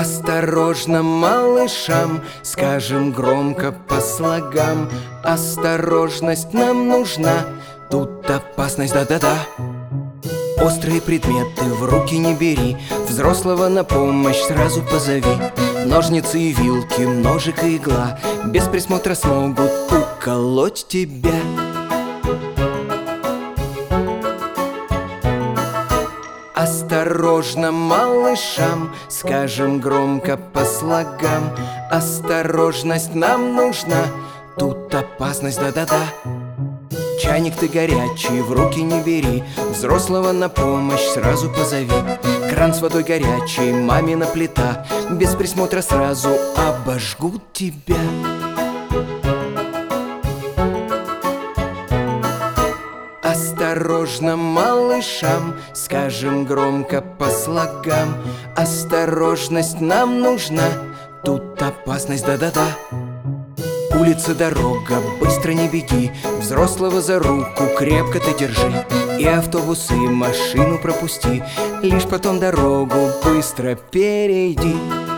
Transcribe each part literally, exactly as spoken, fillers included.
Осторожно, малышам, скажем громко по слогам. Осторожность нам нужна, тут опасность, да-да-да. Острые предметы в руки не бери, взрослого на помощь сразу позови. Ножницы и вилки, ножик и игла без присмотра смогут уколоть тебя. Осторожно, малышам, скажем громко по слогам. Осторожность нам нужна, тут опасность, да-да-да. Чайник ты горячий, в руки не бери, взрослого на помощь сразу позови. Кран с водой горячей, мамина плита без присмотра сразу обожгут тебя. Осторожно, малышам, скажем громко по слогам. Осторожность нам нужна, тут опасность, да-да-да. Улица, дорога, быстро не беги, взрослого за руку крепко ты держи. И автобус, и машину пропусти, лишь потом дорогу быстро перейди.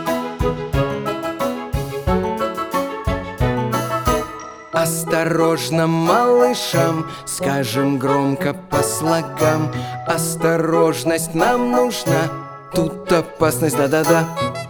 Осторожно, малышам, скажем громко по слогам. Осторожность нам нужна, тут опасность, да-да-да.